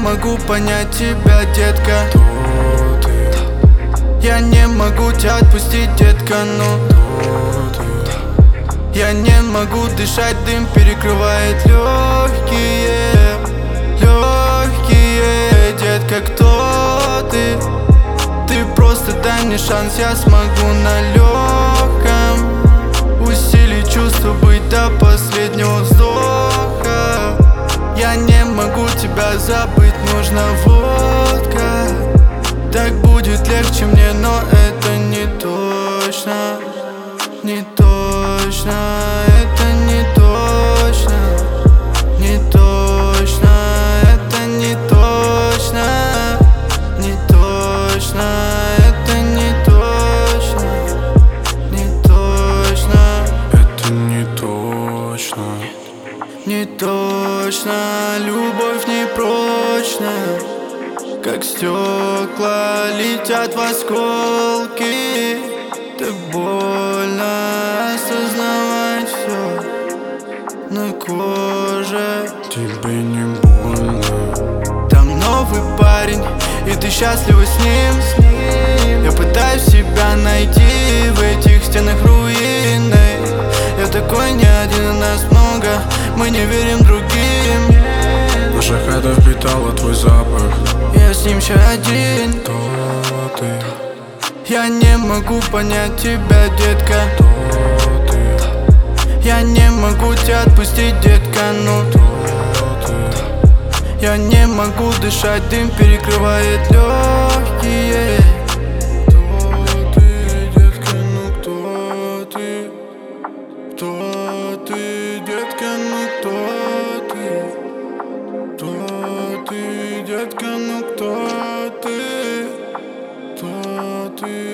могу понять тебя, детка. Я не могу тебя отпустить, детка, я не могу дышать, дым перекрывает легкие, детка, кто ты? Ты просто дай мне шанс, я смогу на легком усилить чувство, быть до последнего вздоха. Я не могу тебя забыть, нужна водка. Так будет легче мне, но это не точно. Не точно, это не точно. Не точно, это не точно. Не точно, это не точно. Не точно, это не точно. не точно, любовь непрочная. Как стекла летят в осколки. Так больно осознавать все на коже. Тебе не больно? Там новый парень, и ты счастлива с ним. Я пытаюсь себя найти в этих стенах руины. Я такой не один, нас много, мы не верим другим. Наша хата впитала твой запах. Я с ним сейчас один. Кто ты? Я не могу понять тебя, детка. Кто ты? Я не могу тебя отпустить, детка, Кто ты? я не могу дышать, дым перекрывает легкие. Кто ты, детка, кто ты? Кто ты, детка, кто ты? Кто ты, детка, кто ты? Кто ты?